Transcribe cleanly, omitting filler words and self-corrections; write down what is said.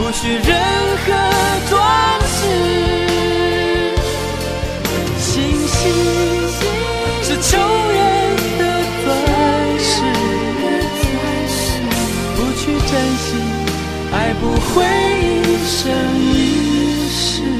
不需任何装饰。星星是秋月的钻石，不去珍惜，爱不会一生一世。